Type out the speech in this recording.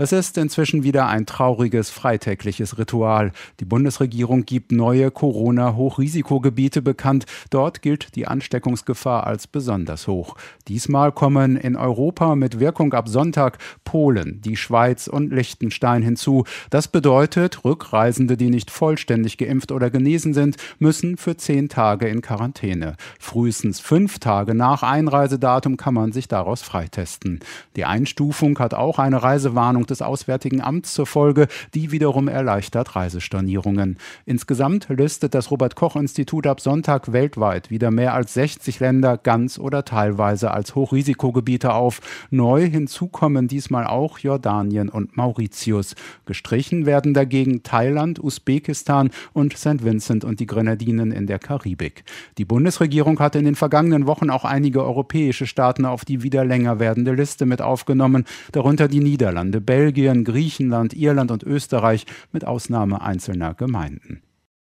Es ist inzwischen wieder ein trauriges freitägliches Ritual. Die Bundesregierung gibt neue Corona-Hochrisikogebiete bekannt. Dort gilt die Ansteckungsgefahr als besonders hoch. Diesmal kommen in Europa mit Wirkung ab Sonntag Polen, die Schweiz und Liechtenstein hinzu. Das bedeutet, Rückreisende, die nicht vollständig geimpft oder genesen sind, müssen für 10 Tage in Quarantäne. Frühestens 5 Tage nach Einreisedatum kann man sich daraus freitesten. Die Einstufung hat auch eine Reisewarnung des Auswärtigen Amts zur Folge, die wiederum erleichtert Reisestornierungen. Insgesamt listet das Robert-Koch-Institut ab Sonntag weltweit wieder mehr als 60 Länder ganz oder teilweise als Hochrisikogebiete auf. Neu hinzu kommen diesmal auch Jordanien und Mauritius. Gestrichen werden dagegen Thailand, Usbekistan und St. Vincent und die Grenadinen in der Karibik. Die Bundesregierung hat in den vergangenen Wochen auch einige europäische Staaten auf die wieder länger werdende Liste mit aufgenommen, darunter die Niederlande, Belgien, Griechenland, Irland und Österreich mit Ausnahme einzelner Gemeinden.